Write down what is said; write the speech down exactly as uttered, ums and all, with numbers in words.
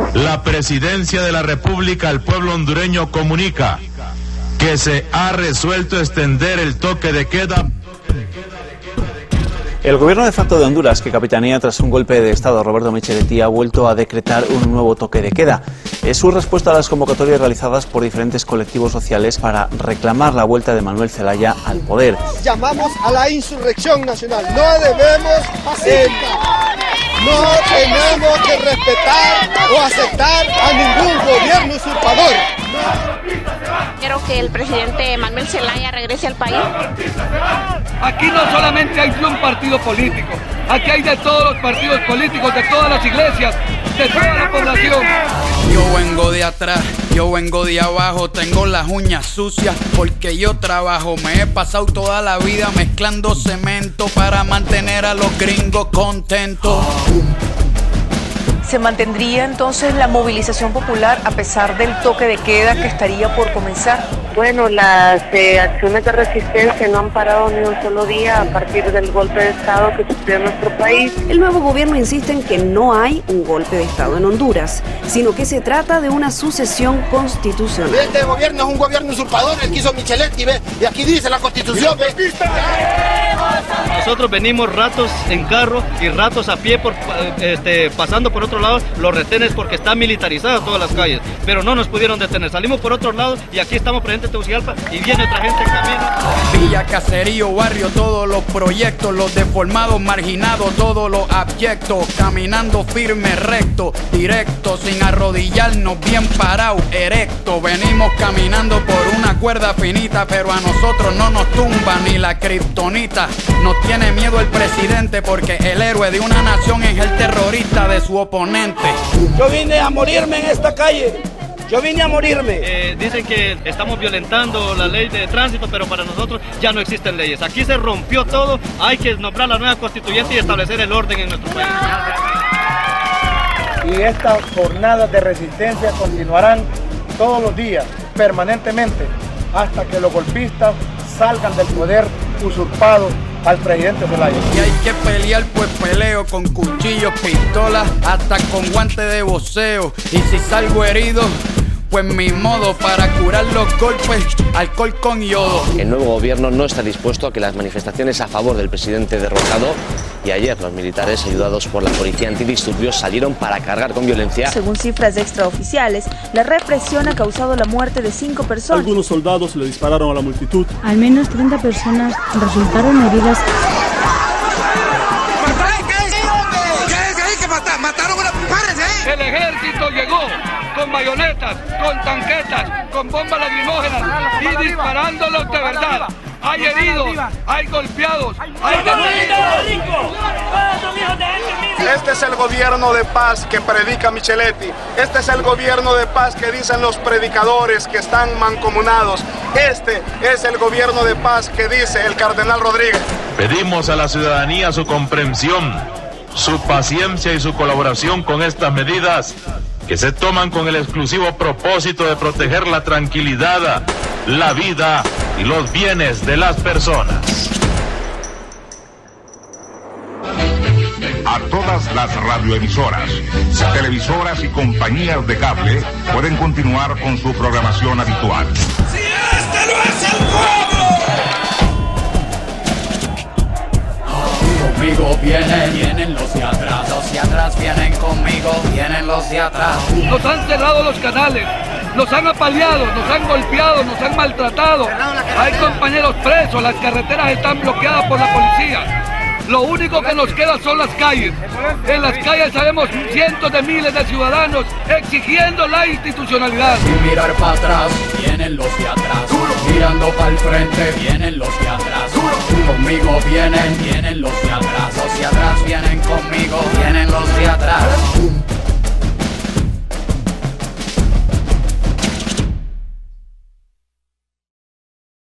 La Presidencia de la República al pueblo hondureño comunica que se ha resuelto extender el toque de queda. El gobierno de facto de Honduras, que capitanea tras un golpe de Estado, Roberto Micheletti, ha vuelto a decretar un nuevo toque de queda. Es su respuesta a las convocatorias realizadas por diferentes colectivos sociales para reclamar la vuelta de Manuel Zelaya al poder. Llamamos a la insurrección nacional. No debemos hacer, no tenemos que respetar o aceptar a ningún gobierno usurpador. Quiero que el presidente Manuel Zelaya regrese al país. Aquí no solamente hay un partido político, aquí hay de todos los partidos políticos, de todas las iglesias, de toda la población. Yo vengo de atrás, yo vengo de abajo, tengo las uñas sucias porque yo trabajo. Me he pasado toda la vida mezclando cemento para mantener a los gringos contentos. ¿Se mantendría entonces la movilización popular a pesar del toque de queda que estaría por comenzar? Bueno, las eh, acciones de resistencia no han parado ni un solo día a partir del golpe de Estado que sufrió en nuestro país. El nuevo gobierno insiste en que no hay un golpe de Estado en Honduras, sino que se trata de una sucesión constitucional. Este gobierno es un gobierno usurpador, el que hizo Micheletti, ¿ve? Y aquí dice la Constitución, ¿ve? Nosotros venimos ratos en carro y ratos a pie por, este, pasando por otro lado los retenes porque están militarizadas todas las calles, pero no nos pudieron detener. Salimos por otro lado y aquí estamos presentes en Tegucigalpa y viene otra gente en camino. Villa, caserío, barrio, todos los proyectos, los deformados, marginados, todos los abyectos, caminando firme, recto, directo, sin arrodillarnos, bien parado, erecto. Venimos caminando por una cuerda finita, pero a nosotros no nos tumba ni la kriptonita. Nos tiene miedo el presidente porque el héroe de una nación es el terrorista de su oponente. Yo vine a morirme en esta calle. Yo vine a morirme. Eh, dicen que estamos violentando la ley de tránsito, pero para nosotros ya no existen leyes. Aquí se rompió todo. Hay que nombrar la nueva constituyente y establecer el orden en nuestro país. Y estas jornadas de resistencia continuarán todos los días, permanentemente, hasta que los golpistas salgan del poder usurpado al presidente Zelaya. Y hay que pelear, pues peleo con cuchillos, pistolas, hasta con guantes de boxeo. Y si salgo herido, pues mi modo para curar los golpes, alcohol con yodo. El nuevo gobierno no está dispuesto a que las manifestaciones a favor del presidente derrocado, y ayer los militares ayudados por la policía antidisturbios salieron para cargar con violencia. Según cifras extraoficiales, la represión ha causado la muerte de cinco personas. Algunos soldados le dispararon a la multitud. Al menos treinta personas resultaron heridas. ¡Mataron una... ¡Párense! El ejército llegó con bayonetas, con tanquetas, con bombas lacrimógenas y disparándolos de verdad. Hay heridos, hay golpeados, hay detenidos. Este es el gobierno de paz que predica Micheletti. Este es el gobierno de paz que dicen los predicadores que están mancomunados. Este es el gobierno de paz que dice el cardenal Rodríguez. Pedimos a la ciudadanía su comprensión, su paciencia y su colaboración con estas medidas que se toman con el exclusivo propósito de proteger la tranquilidad, la vida y los bienes de las personas. A todas las radioemisoras, televisoras y compañías de cable pueden continuar con su programación habitual. ¡Si este no es el pueblo! Conmigo vienen, vienen los de atrás, los de atrás vienen conmigo, vienen los de atrás. Nos han cerrado los canales, nos han apaleado, nos han golpeado, nos han maltratado. Hay compañeros presos, las carreteras están bloqueadas por la policía. Lo único que nos queda son las calles. En las calles sabemos cientos de miles de ciudadanos exigiendo la institucionalidad. Sin mirar para atrás, vienen los de atrás. Mirando para el frente, vienen los de atrás. Conmigo vienen, vienen los de atrás. Los de atrás vienen conmigo, vienen los de atrás.